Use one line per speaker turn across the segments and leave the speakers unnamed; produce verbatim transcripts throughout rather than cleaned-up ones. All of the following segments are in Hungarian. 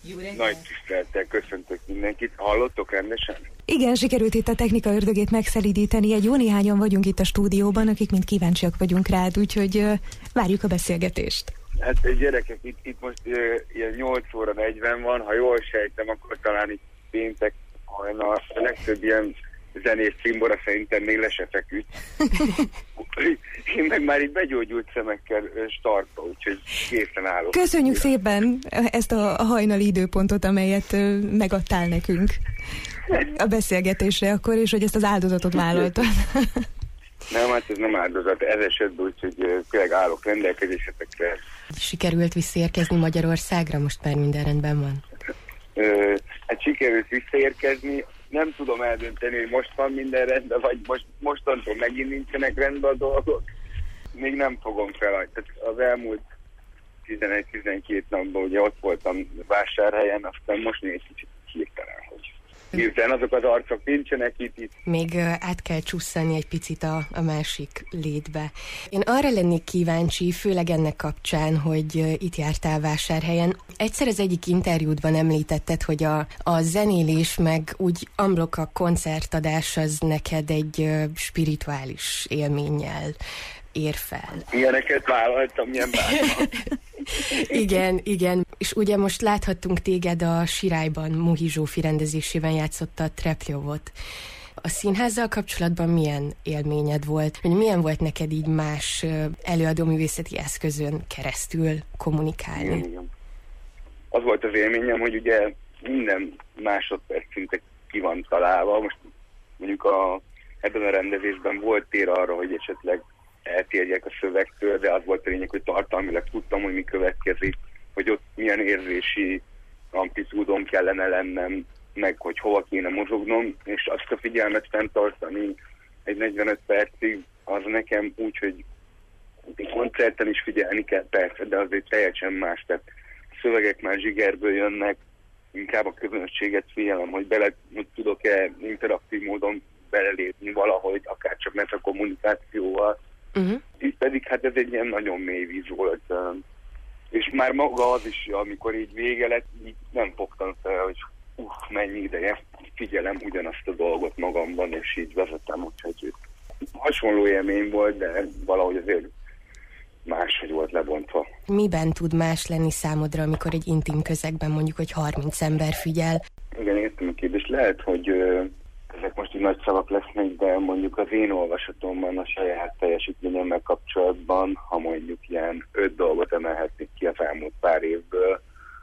Nagy tisztelettel köszöntök mindenkit. Hallottok rendesen?
Igen, sikerült itt a technika ördögét megszelídíteni. Egy jó néhányan vagyunk itt a stúdióban, akik mind kíváncsiak vagyunk rád, úgyhogy uh, várjuk a beszélgetést.
Hát gyerekek, itt, itt most uh, ilyen nyolc óra negyven van, ha jól sejtem, akkor talán itt péntek hajnal. A legtöbb ilyen zenés cimbora szerintem még le se feküdt. Én meg már itt begyógyult szemekkel startba, úgyhogy készen állok.
Köszönjük szépen ezt a hajnali időpontot, amelyet megadtál nekünk a beszélgetésre akkor, és hogy ezt az áldozatot vállaltad.
Nem, hát ez nem áldozat, ez esetben, úgyhogy tényleg állok rendelkezésetekre.
Sikerült visszaérkezni Magyarországra? Most már minden rendben van?
Hát sikerült visszaérkezni. Nem tudom eldönteni, hogy most van minden rendben, vagy most, mostantól megint nincsenek rendben a dolgok. Még nem fogom fel. Tehát az elmúlt tizenegy-tizenkét napban ugye ott voltam vásárhelyen, aztán most négy kicsit hirtelen, hogy hirtelen azok az arcok nincsenek itt. itt.
Még uh, át kell csusszani egy picit a, a másik létbe. Én arra lennék kíváncsi, főleg ennek kapcsán, hogy uh, itt jártál vásárhelyen. Egyszer az egyik interjúdban említetted, hogy a, a zenélés meg úgy amblok a koncertadás az neked egy uh, spirituális élménnyel ér fel.
Ilyeneket vállaltam, milyen bárban.
Igen, igen. És ugye most láthattunk téged a Sirályban, Muhi Zsófi rendezésében játszotta a Trepljovot. A színházzal kapcsolatban milyen élményed volt? Hogy milyen volt neked így más előadóművészeti eszközön keresztül kommunikálni?
Igen, igen. Az volt az élményem, hogy ugye minden másodperc szinte ki van találva. Most mondjuk a, ebben a rendezésben volt tér arra, hogy esetleg eltérjek a szövegtől, de az volt a lényeg, hogy tartalmilag tudtam, hogy mi következik, hogy ott milyen érzési amplitúdon kellene lennem, meg hogy hova kéne mozognom, és azt a figyelmet fenntartani egy negyvenöt percig, az nekem úgy, hogy koncerten is figyelni kell persze, de azért teljesen más, tehát a szövegek már zsigerből jönnek, inkább a közönséget figyelem, hogy bele hogy tudok-e interaktív módon belelépni valahogy, akár csak metakommunikációval. Uh-huh. Itt pedig hát ez egy ilyen nagyon mély víz volt, és már maga az is, amikor így vége lett, így nem fogtam fel, hogy uff, mennyi ideje, figyelem ugyanazt a dolgot magamban, és így vezetem, úgyhogy hasonló élmény volt, de valahogy azért máshogy volt lebontva.
Miben tud más lenni számodra, amikor egy intim közegben mondjuk, hogy harminc ember figyel?
Igen, értem a kérdést. Lehet, hogy ezek most így nagy szavak lesznek, de mondjuk az én olvasatomban a saját teljesítményemmel kapcsolatban, ha mondjuk ilyen öt dolgot emelhetnék ki az elmúlt pár évből,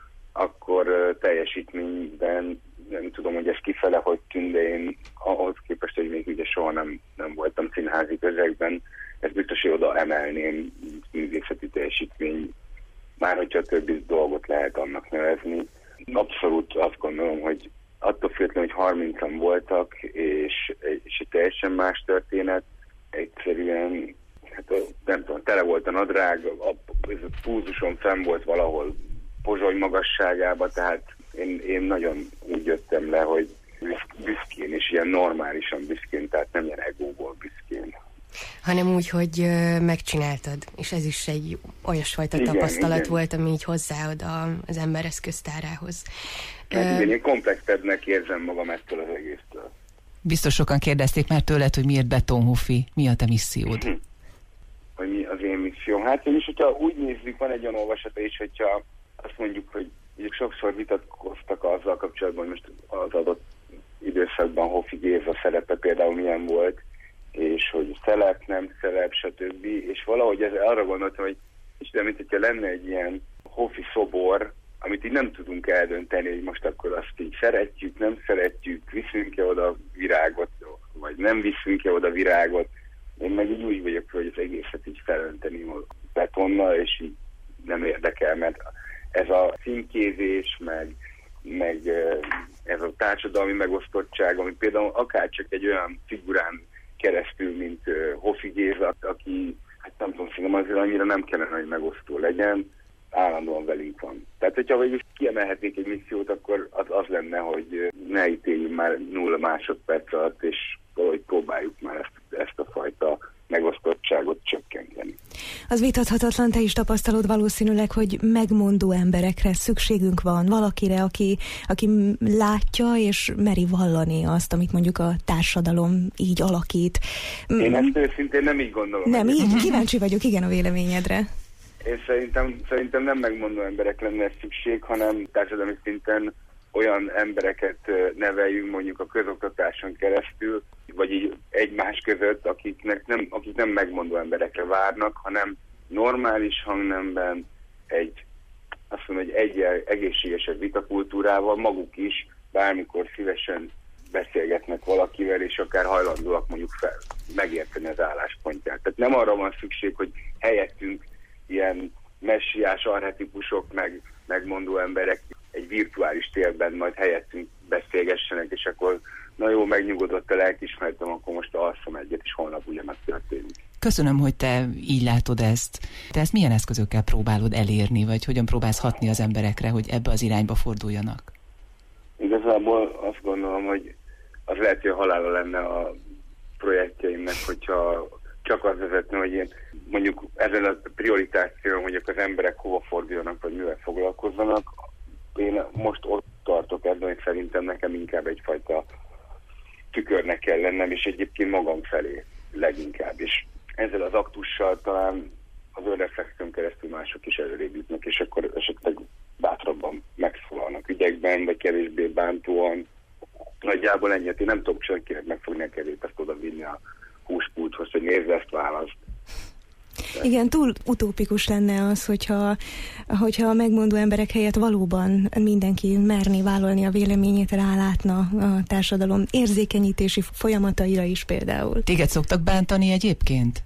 akkor uh, teljesítményben nem tudom, hogy ez kifele hogy tűnt, de én ahhoz képest, hogy még ugye soha nem, nem voltam színházi közegben, ez biztos, hogy oda emelném művészeti teljesítmény, már hogyha többi dolgot lehet annak nevezni. Abszolút azt gondolom, hogy attól függetlenül, hogy harmincan voltak, és, és egy teljesen más történet, egyszerűen, hát nem tudom, tele volt a nadrág, a, a púzuson fenn volt valahol Pozsony magasságába, tehát én, én nagyon úgy jöttem le, hogy büszkén, és ilyen normálisan büszkén, tehát nem ilyen egóból büszkén.
Hanem úgy, hogy ö, megcsináltad, és ez is egy olyasfajta igen, tapasztalat igen. volt, ami így hozzáad a, az ember eszköztárához.
Hát igen, én komplexebbnek érzem magam ettől az egésztől.
Biztos sokan kérdezték már tőled, hogy miért Betonhoffi, mi a te missziód?
Hm. Hogy mi az én misszióm? Hát én is, hogyha úgy nézzük, van egy olyan olvasata is, hogyha azt mondjuk, hogy sokszor vitatkoztak azzal kapcsolatban, hogy most az adott időszakban Hoffi Géza szerepe például milyen volt, és hogy szelep, nem szelep, stb. És valahogy ez, arra gondoltam, hogy és de mint hogyha lenne egy ilyen Hoffi szobor, amit így nem tudunk eldönteni, hogy most akkor azt így szeretjük, nem szeretjük, viszünk-e oda virágot, vagy nem viszünk-e oda virágot. Én meg így úgy vagyok, hogy az egészet így felönteni betonnal, és így nem érdekel, mert ez a címkézés, meg, meg ez a társadalmi megosztottság, ami például akár csak egy olyan figurán keresztül, mint Hoffi Géza, aki, hát nem tudom, szerintem azért annyira nem kellene, hogy megosztó legyen, állandóan velünk van. Tehát, hogyha végül kiemelhetnék egy missziót, akkor az, az lenne, hogy ne ítéljünk már nulla másodperc alatt, és valahogy próbáljuk már ezt, ezt a fajta megosztottságot csökkenteni.
Az vitathatatlan, te is tapasztalod valószínűleg, hogy megmondó emberekre szükségünk van, valakire, aki, aki látja és meri vallani azt, amit mondjuk a társadalom így alakít.
Én ezt őszintén nem így gondolom.
Nem így? Kíváncsi vagyok, igen, a véleményedre.
Én szerintem, szerintem nem megmondó emberek lenne szükség, hanem társadalmi szinten olyan embereket neveljünk mondjuk a közoktatáson keresztül, vagy így egymás között, akiknek nem, akik nem megmondó emberekre várnak, hanem normális hangnemben egy, azt mondom, egy egyel egészségesebb vitakultúrával maguk is bármikor szívesen beszélgetnek valakivel, és akár hajlandóak mondjuk fel, megérteni az álláspontját. Tehát nem arra van szükség, hogy helyettünk ilyen messiás archetipusok, meg megmondó emberek egy virtuális térben majd helyettünk beszélgessenek, és akkor na jó, megnyugodott a lelkiismeretem, akkor most alszom egyet, és holnap ugyanaz történik.
Köszönöm, hogy te így látod ezt. Te ezt milyen eszközökkel próbálod elérni, vagy hogyan próbálsz hatni az emberekre, hogy ebbe az irányba forduljanak?
Igazából azt gondolom, hogy az lehet, hogy a halála lenne a projektjeimnek, hogyha csak az vezetne, hogy én mondjuk ezen a prioritáción, hogy az emberek hova forduljanak, vagy mivel foglalkozzanak. Én most ott tartok ebben, hogy szerintem nekem inkább egyfajta tükörnek kell lennem, és egyébként magam felé leginkább. És ezzel az aktussal talán az önreflexión keresztül mások is előrébb jutnak, és akkor esetleg bátrabban megszólalnak ügyekben, vagy kevésbé bántóan. Nagyjából ennyit, én nem tudok senkinek megfogni a kezét, ezt oda vinni a húspulthoz, hogy nézd, ezt választ.
Igen, túl utópikus lenne az, hogyha, hogyha a megmondó emberek helyett valóban mindenki merné vállalni a véleményét, rálátna a társadalom érzékenyítési folyamataira is például.
Téged szoktak bántani egyébként?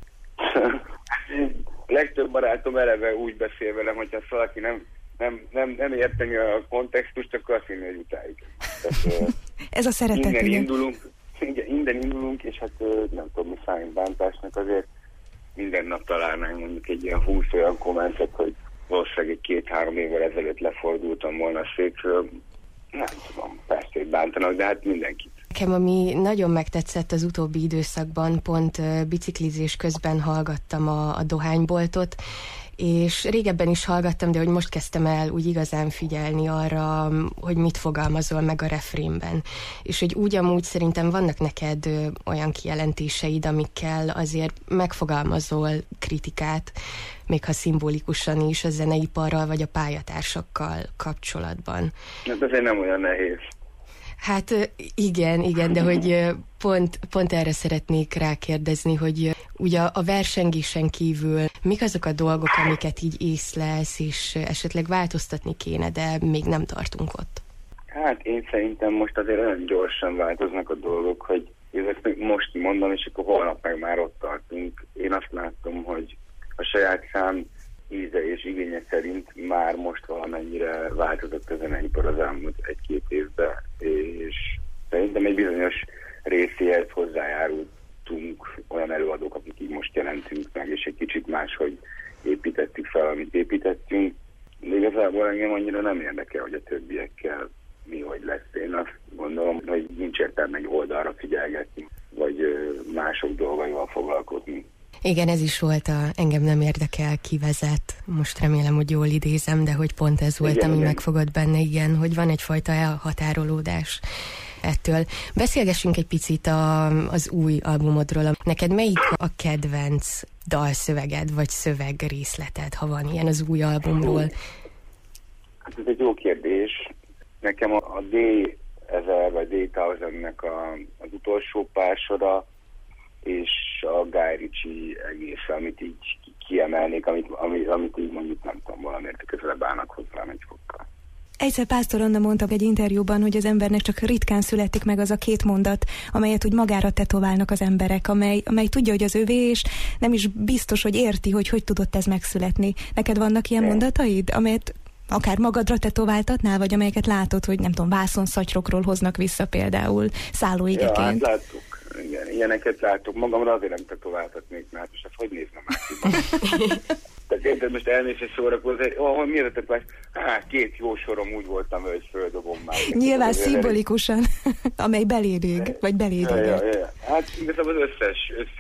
Legtöbb barátom eleve úgy beszél velem, hogyha valaki nem, nem, nem, nem érteni a kontextust, akkor azt hinni, hogy utáljuk. Tehát,
ez a szeretet.
Innen
igen.
indulunk, innen indulunk, és hát nem tudom, mi számít bántásnak, azért minden nap találnánk mondjuk egy ilyen húsz olyan kommentet, hogy valószínűleg egy két-három évvel ezelőtt lefordultam volna a székről. Nem tudom, persze, hogy bántanak, de hát mindenkit.
Nekem, ami nagyon megtetszett az utóbbi időszakban, pont biciklizés közben hallgattam a, a Dohányboltot, és régebben is hallgattam, de hogy most kezdtem el úgy igazán figyelni arra, hogy mit fogalmazol meg a refrénben. És hogy úgy amúgy szerintem vannak neked olyan kijelentéseid, amikkel azért megfogalmazol kritikát, még ha szimbolikusan is a zeneiparral vagy a pályatársakkal kapcsolatban.
Ez azért nem olyan nehéz.
Hát igen, igen, de hogy pont, pont erre szeretnék rákérdezni, hogy ugye a versengésen kívül mik azok a dolgok, amiket így észlelsz, és esetleg változtatni kéne, de még nem tartunk ott?
Hát én szerintem most azért olyan gyorsan változnak a dolgok, hogy ezt most mondom, és akkor holnap meg már ott tartunk. Én azt látom, hogy a saját szám íze és igénye szerint már most valamennyire változott a zeneipar az elmúlt egy-két évben, és szerintem egy bizonyos részéhez hozzájárultunk olyan előadók, akik így most jelentünk meg, és egy kicsit máshogy építettük fel, amit építettünk. De igazából engem annyira nem érdekel, hogy a többiekkel mi hogy lesz. Én azt gondolom, hogy nincs értelme egy oldalra figyelgetni, vagy mások dolgaival foglalkozni.
Igen, ez is volt a engem nem érdekel, ki vezet. Most remélem, hogy jól idézem, de hogy pont ez volt, igen, ami igen. megfogott benne, igen, hogy van egyfajta elhatárolódás ettől. Beszélgessünk egy picit a, az új albumodról. Neked melyik a kedvenc dalszöveged, vagy szövegrészleted, ha van ilyen az új albumról?
Hát ez egy jó kérdés. Nekem a, a D ezer vagy D ezernek a, az utolsó pár sora, és a Guy Ritchie egész, amit így kiemelnék, amit, amit, amit így mondjuk nem tudom, valamiért közelebb állnak hozzám egy fokkal.
Egyszer Pásztor Anna mondta egy interjúban, hogy az embernek csak ritkán születik meg az a két mondat, amelyet úgy magára tetoválnak az emberek, amely, amely tudja, hogy az övé, és nem is biztos, hogy érti, hogy hogy tudott ez megszületni. Neked vannak ilyen mondataid, amelyet akár magadra tetováltatnál, vagy amelyeket látod, hogy nem tudom, vászonszatyrokról hoznak vissza például szállóigeként?
Ja, hát láttuk. Igen, ilyeneket látok. Magamra azért nem tetováltatnék, mert most ezt hogy néznem már ki? Tehát érted, most elmész és szórakozni, oh, miért a tetoválás? Hát két jó sorom úgy voltam, hogy földobom már.
Nyilván szimbolikusan, amely beléd ég, vagy beléd
ja, ja, ja. Hát igazából az összes, összes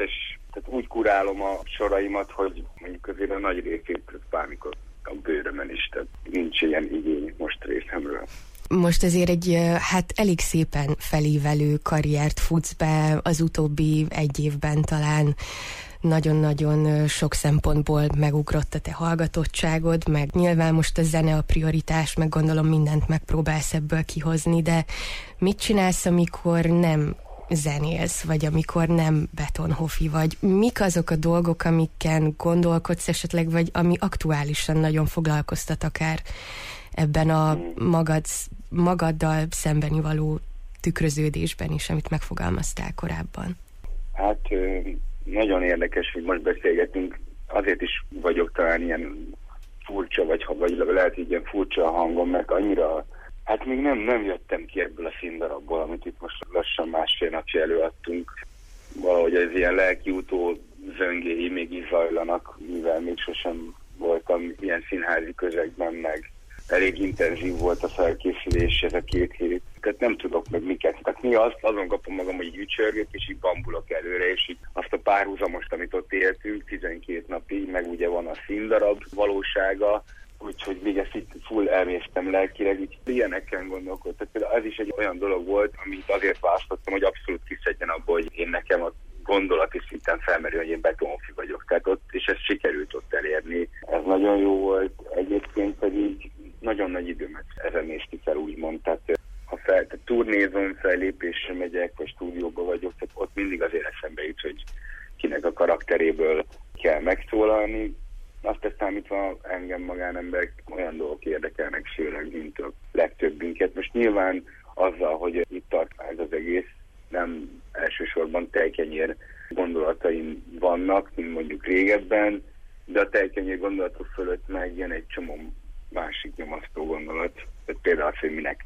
Tehát úgy kurálom a soraimat, hogy mondjuk azért a nagy részét bármikor a bőrömen is, tehát nincs ilyen igény most részemről.
Most azért egy hát elég szépen felévelő karriert futsz be az utóbbi egy évben talán. Nagyon-nagyon sok szempontból megugrott a te hallgatottságod, meg nyilván most a zene a prioritás, meg gondolom mindent megpróbálsz ebből kihozni, de mit csinálsz, amikor nem zenélsz, vagy amikor nem Betonhoffi vagy? Mik azok a dolgok, amiken gondolkodsz esetleg, vagy ami aktuálisan nagyon foglalkoztat akár ebben a magad, magaddal szembeni való tükröződésben is, amit megfogalmaztál korábban?
Hát nagyon érdekes, hogy most beszélgetünk, azért is vagyok talán ilyen furcsa, vagy, vagy lehet így ilyen furcsa a hangom, mert annyira, hát még nem, nem jöttem ki ebből a színdarabból, amit itt most lassan másfél napja előadtunk. Valahogy ez ilyen lelkiutó zöngéi még így zajlanak, mivel még sosem voltam ilyen színházi közegben, meg elég intenzív volt a felkészülés ez a két hét. Tehát nem tudok meg miket. Tehát mi azt, azon kapom magam, hogy így ücsörgök, és így bambulok előre, és így azt a párhuzamost, amit ott éltünk, tizenkét napig, meg ugye van a színdarab valósága, úgyhogy még ezt így full elmésztem lelkileg, így ilyeneken gondolkodtam. Tehát az is egy olyan dolog volt, amit azért választottam, hogy abszolút kiszedjen abból, hogy én nekem a gondolati szinten felmerül, hogy én Betonhoffi vagyok. Tehát ott, és ezt sikerült ott elérni. Ez nagyon jó volt. Egyébként pedig nagyon nagy időmet ezen néztük el, úgymond. Tehát ha fel, tehát turnézom, fellépésre megyek, vagy stúdióban vagyok, tehát ott mindig azért eszembe jut, hogy kinek a karakteréből kell megszólalni. Azt tesz számítva engem magánemberek olyan dolgok érdekelnek, főleg, mint a legtöbbünket. Most nyilván azzal, hogy itt tart ez az egész, nem elsősorban tejkenyér gondolataim vannak, mint mondjuk régebben, de a tejkenyér gondolatok fölött megjön egy csomó másik nyomasztó gondolat. Tehát például az, hogy minek,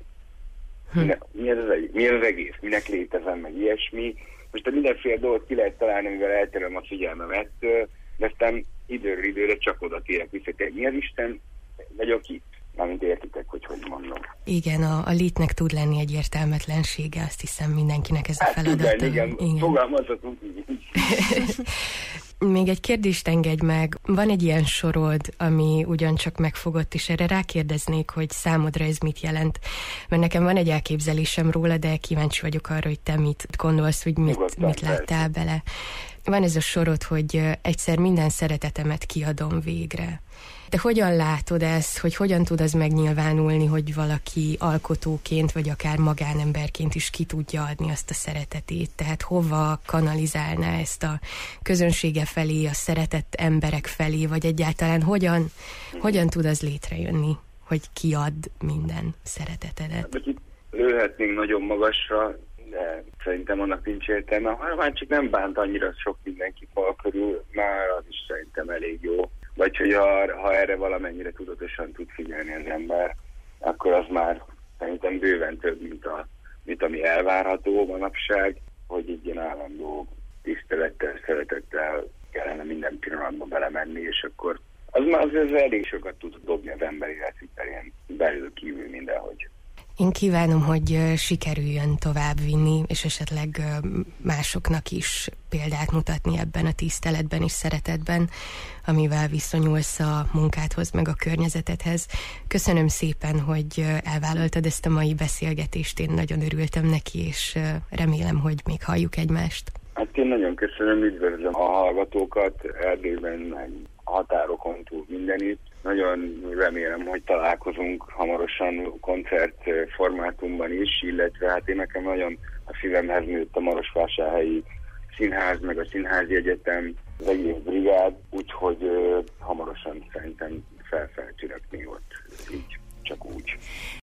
minek mi, ez az egész, mi ez az egész, minek létezem, meg ilyesmi. Most a mindenféle dolgot ki lehet találni, amivel elterem a figyelmem ettől, de aztán időről időre csak oda térek vissza, hogy mi az Isten, vagyok itt. Mármint értitek, hogy hogy mondom.
Igen, a, a létnek tud lenni egy értelmetlensége, azt hiszem mindenkinek ez a
hát,
feladata.
Igen, igen, igen. Fogalmazhatunk így.
Még egy kérdést engedj meg. Van egy ilyen sorod, ami ugyancsak megfogott, és erre rákérdeznék, hogy számodra ez mit jelent. Mert nekem van egy elképzelésem róla, de kíváncsi vagyok arra, hogy te mit gondolsz, hogy mit, mit láttál bele. Van ez a sorod, hogy egyszer minden szeretetemet kiadom végre. De hogyan látod ezt, hogy hogyan tud az megnyilvánulni, hogy valaki alkotóként, vagy akár magánemberként is ki tudja adni azt a szeretetét? Tehát hova kanalizálná ezt a közönsége felé, a szeretett emberek felé, vagy egyáltalán hogyan, hogyan tud az létrejönni, hogy kiad minden szeretetedet?
Itt lőhetnénk nagyon magasra, de szerintem annak nincs értelme. Ha már csak nem bánt annyira sok mindenki fal körül, már az is szerintem elég jó. Vagy hogy ha, ha erre valamennyire tudatosan tud figyelni az ember, akkor az már szerintem bőven több, mint, a, mint ami elvárható manapság, hogy így ilyen állandó tisztelettel, szeretettel kellene minden pillanatban belemenni, és akkor az már az, az elég sokat tud dobni az ember életében, belül kívül mindenhogy.
Én kívánom, hogy sikerüljön továbbvinni, és esetleg másoknak is példát mutatni ebben a tiszteletben és szeretetben, amivel viszonyulsz a munkádhoz, meg a környezetedhez. Köszönöm szépen, hogy elvállaltad ezt a mai beszélgetést, én nagyon örültem neki, és remélem, hogy még halljuk egymást.
Hát én nagyon köszönöm, üdvözlöm a hallgatókat, Erdélyben, meg határokon túl mindenütt. Nagyon remélem, hogy találkozunk hamarosan koncert formátumban is, illetve hát én nekem nagyon a szívemhez nőtt a Marosvásárhelyi Színház, meg a Színházi Egyetem, az egész brigád, úgyhogy uh, hamarosan szerintem fel-feltűnök még ott, így, csak úgy.